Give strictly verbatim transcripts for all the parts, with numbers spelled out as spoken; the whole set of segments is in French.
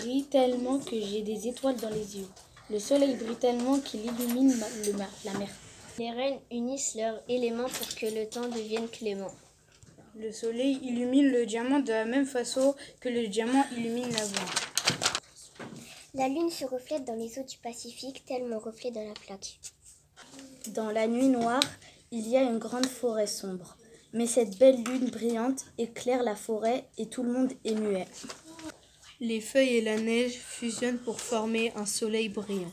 brille tellement que j'ai des étoiles dans les yeux. Le soleil brille tellement qu'il illumine ma- le mar- la mer. Les reines unissent leurs éléments pour que le temps devienne clément. Le soleil illumine le diamant de la même façon que le diamant illumine la voie. La lune se reflète dans les eaux du Pacifique, tel mon reflet dans la plaque. Dans la nuit noire, il y a une grande forêt sombre. Mais cette belle lune brillante éclaire la forêt et tout le monde est muet. Les feuilles et la neige fusionnent pour former un soleil brillant.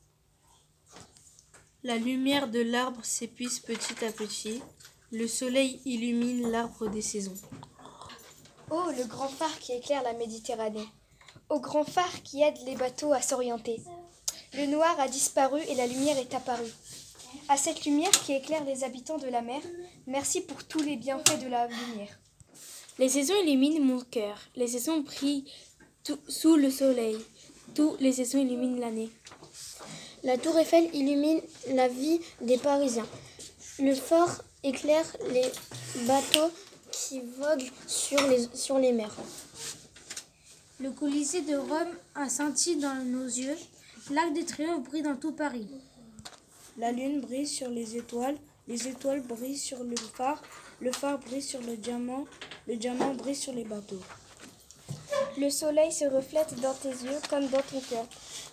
La lumière de l'arbre s'épuise petit à petit. Le soleil illumine l'arbre des saisons. Oh, le grand phare qui éclaire la Méditerranée. Au grand phare qui aide les bateaux à s'orienter. Le noir a disparu et la lumière est apparue. À cette lumière qui éclaire les habitants de la mer, merci pour tous les bienfaits de la lumière. Les saisons illuminent mon cœur. Les saisons brillent tout- sous le soleil. Toutes les saisons illuminent l'année. La tour Eiffel illumine la vie des Parisiens. Le phare éclaire les bateaux qui voguent sur les, sur les mers. Le Colisée de Rome a scintillé dans nos yeux. L'Arc de Triomphe brille dans tout Paris. La lune brille sur les étoiles, les étoiles brillent sur le phare, le phare brille sur le diamant, le diamant brille sur les bateaux. Le soleil se reflète dans tes yeux comme dans ton cœur.